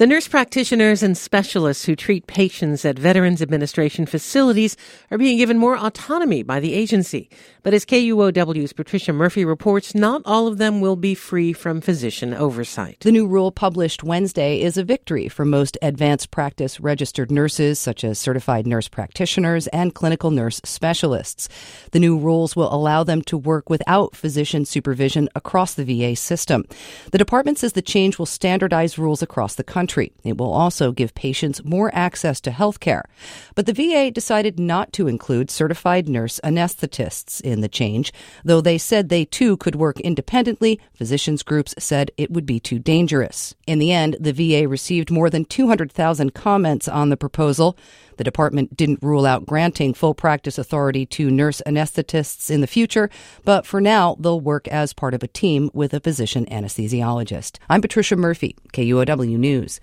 The nurse practitioners and specialists who treat patients at Veterans Administration facilities are being given more autonomy by the agency. But as KUOW's Patricia Murphy reports, not all of them will be free from physician oversight. The new rule published Wednesday is a victory for most advanced practice registered nurses, such as certified nurse practitioners and clinical nurse specialists. The new rules will allow them to work without physician supervision across the VA system. The department says the change will standardize rules across the country. It will also give patients more access to health care. But the VA decided not to include certified nurse anesthetists in the change. Though they said they too could work independently, physicians groups said it would be too dangerous. In the end, the VA received more than 200,000 comments on the proposal. The department didn't rule out granting full practice authority to nurse anesthetists in the future, but for now, they'll work as part of a team with a physician anesthesiologist. I'm Patricia Murphy, KUOW News.